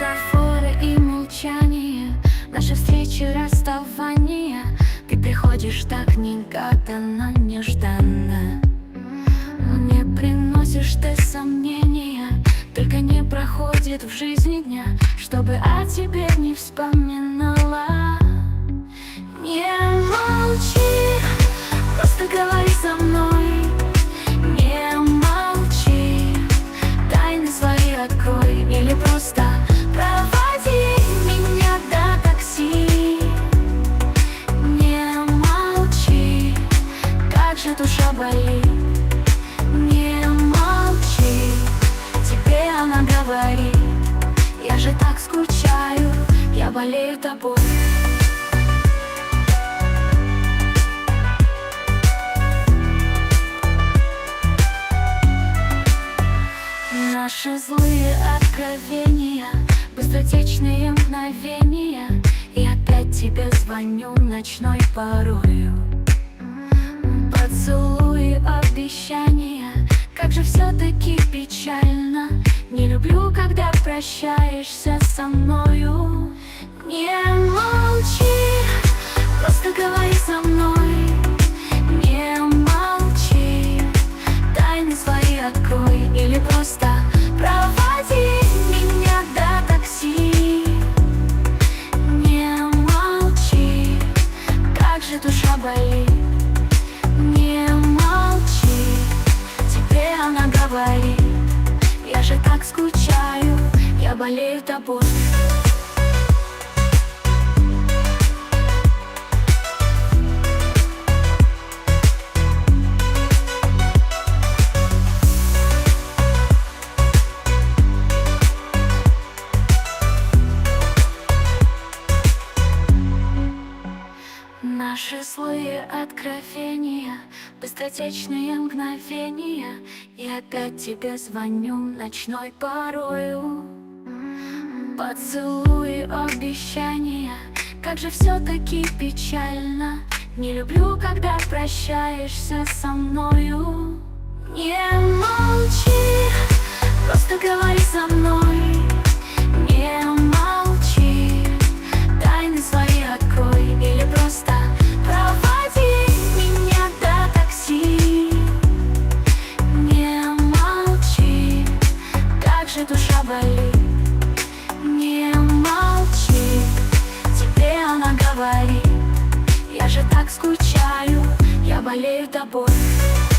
Метафоры и молчание, наши встречи, расставания. Ты приходишь так негаданно, нежданно. Мне приносишь ты сомнения, только не проходит в жизни дня, чтобы о тебе не вспоминала. Не молчи, просто говори со мной. Не молчи, тайны свои открой. Или просто проводи меня до такси. Не молчи, как же душа болит. Не молчи, тебе она говорит. Я же так скучаю, я болею тобой. Наши злые откровения, быстротечные мгновения. И опять тебе звоню ночной порою. Поцелуи, обещания, как же все-таки печально. Не люблю, когда прощаешься со мною. Не молчи, просто говори со мной. Не молчи, тайны свои открой. Или просто проводи меня до такси. Не молчи, как же душа болит. Не молчи, тебе она говорит. Я же так скучаю, я болею тобой. Наши злые откровения, быстротечные мгновения. И опять тебе звоню ночной порою. Поцелуи, обещания, как же все-таки печально. Не люблю, когда прощаешься со мною. Не молчи, просто говори со мной. Не молчи, тайны свои открой. Или просто проводи меня до такси. Не молчи, как же душа болит. Не молчи, тебе она говорит. Я же так скучаю, я болею тобой.